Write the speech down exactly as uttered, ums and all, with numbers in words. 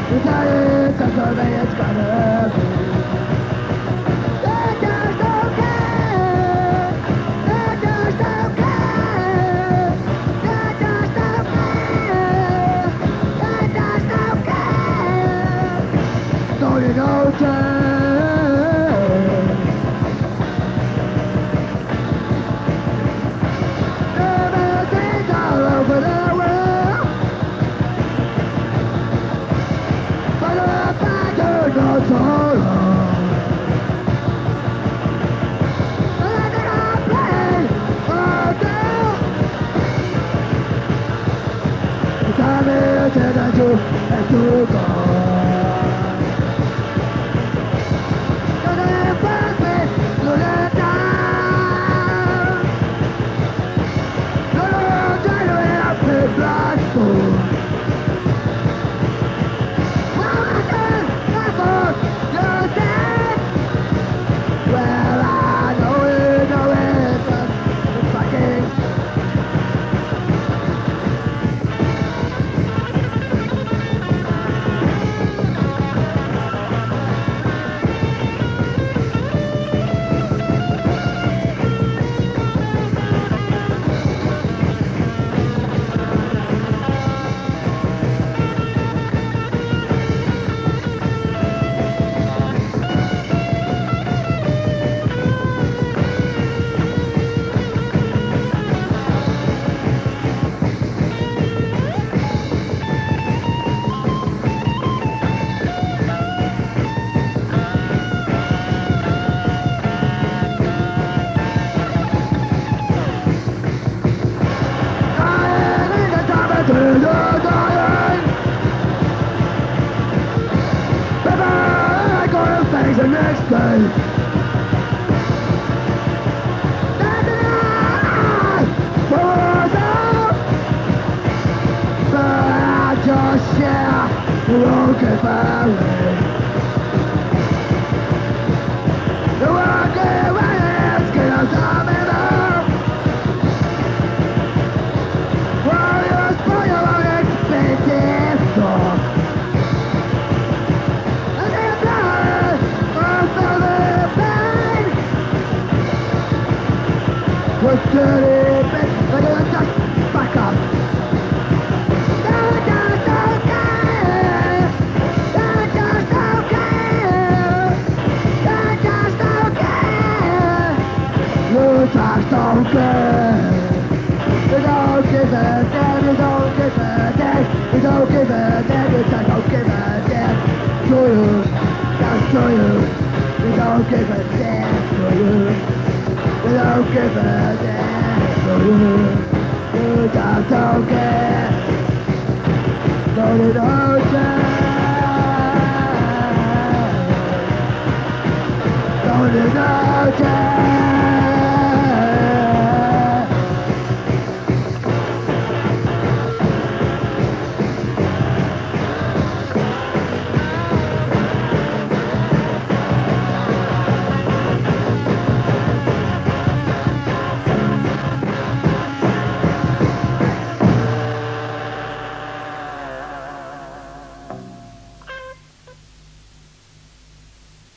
That is the way it's gonna be. I just don't care. I just don't care. I just don't care. I just don't care. Don't you know time? Everything's all over the world, but if I do not so long. That you have to go. You're the perfect, you're the time. You're the genuine black fool. Well, I said, I thought you're dead. Well, I know it, know it, but it's fucking. The next day, that's enough for us. But I just share broken family. The world gave us get us up and up. While you spoil your own expensive talk. What's dirty, bitch? Like a just back up. I just don't care. I just don't care. I just don't care. You just don't care. You don't give a damn. You don't give a damn. You don't give a damn. You just don't give a damn. To you, just to you. You don't give a damn to you. You don't give a damn, so you, you just don't care. So you don't